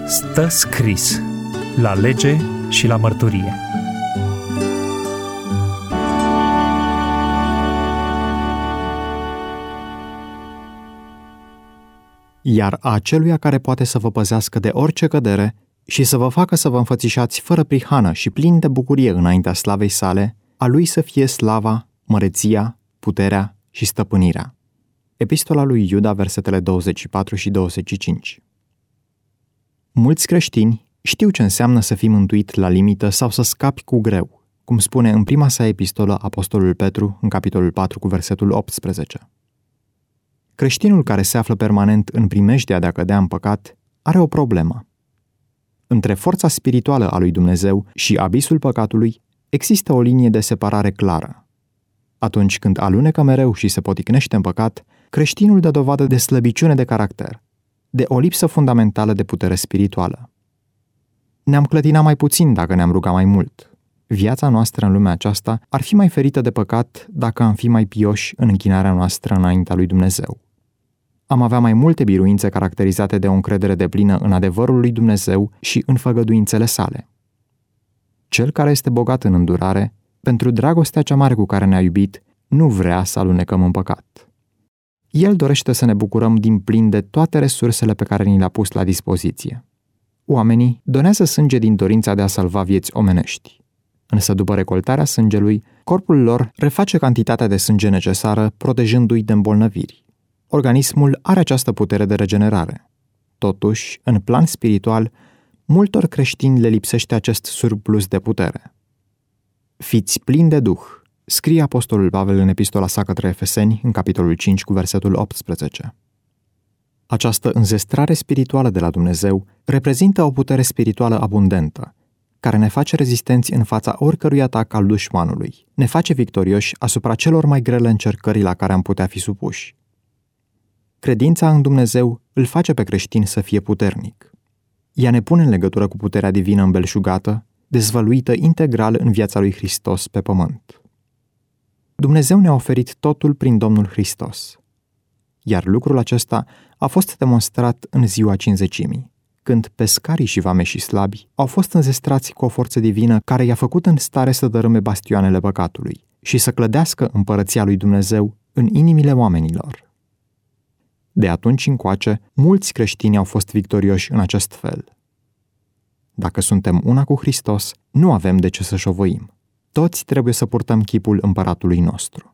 Stă scris la lege și la mărturie. Iar aceluia care poate să vă păzească de orice cădere și să vă facă să vă înfățișați fără prihană și plini de bucurie înaintea slavei sale, a lui să fie slava, măreția, puterea și stăpânirea. Epistola lui Iuda, versetele 24 și 25. Mulți creștini știu ce înseamnă să fii mântuit la limită sau să scapi cu greu, cum spune în prima sa epistolă apostolul Petru, în capitolul 4 cu versetul 18. Creștinul care se află permanent în primejdea de a cădea în păcat are o problemă. Între forța spirituală a lui Dumnezeu și abisul păcatului există o linie de separare clară. Atunci când alunecă mereu și se poticnește în păcat, creștinul dă dovadă de slăbiciune de caracter, de o lipsă fundamentală de putere spirituală. Ne-am clătinat mai puțin dacă ne-am rugat mai mult. Viața noastră în lumea aceasta ar fi mai ferită de păcat dacă am fi mai pioși în închinarea noastră înaintea lui Dumnezeu. Am avea mai multe biruințe caracterizate de o încredere deplină în adevărul lui Dumnezeu și în făgăduințele sale. Cel care este bogat în îndurare, pentru dragostea cea mare cu care ne-a iubit, nu vrea să alunecăm în păcat. El dorește să ne bucurăm din plin de toate resursele pe care ni le-a pus la dispoziție. Oamenii donează sânge din dorința de a salva vieți omenești. Însă după recoltarea sângelui, corpul lor reface cantitatea de sânge necesară, protejându-i de îmbolnăviri. Organismul are această putere de regenerare. Totuși, în plan spiritual, multor creștini le lipsește acest surplus de putere. Fiți plini de Duh, scrie apostolul Pavel în epistola sa către Efeseni, în capitolul 5 cu versetul 18. Această înzestrare spirituală de la Dumnezeu reprezintă o putere spirituală abundentă, care ne face rezistenți în fața oricărui atac al dușmanului, ne face victorioși asupra celor mai grele încercări la care am putea fi supuși. Credința în Dumnezeu îl face pe creștin să fie puternic. Ea ne pune în legătură cu puterea divină îmbelșugată, dezvăluită integral în viața lui Hristos pe pământ. Dumnezeu ne-a oferit totul prin Domnul Hristos. Iar lucrul acesta a fost demonstrat în ziua Cincizecimii, când pescarii și vameșii slabi au fost înzestrați cu o forță divină care i-a făcut în stare să dărâme bastioanele păcatului și să clădească împărăția lui Dumnezeu în inimile oamenilor. De atunci încoace, mulți creștini au fost victorioși în acest fel. Dacă suntem una cu Hristos, nu avem de ce să șovăim. Toți trebuie să purtăm chipul împăratului nostru.